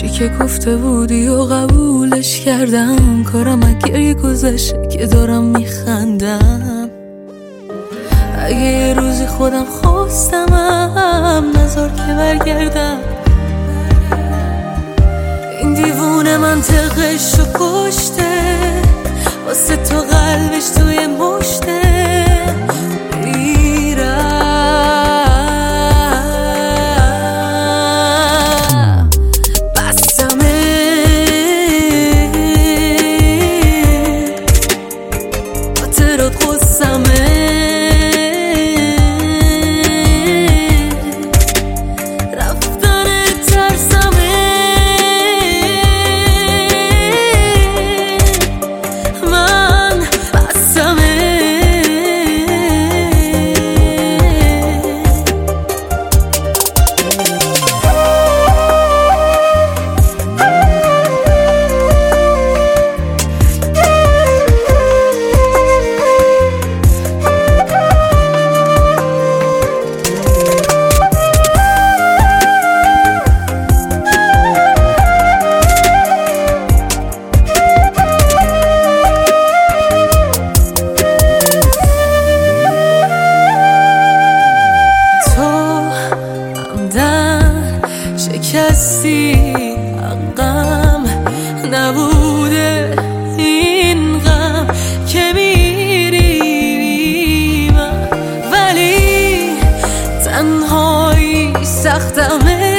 چی که گفته بودی و قبولش کردم، کارم اگه گذشته که دارم میخندم. اگه یه روزی خودم خواستمم نذار که برگردم. این دیوونه منطقش رو کشته، واسه تو قلبش توی مشته. میرم بستمه خاطرات غصمه، شکستی حقم نبوده این غم که میری من، ولی تنهایی سختمه.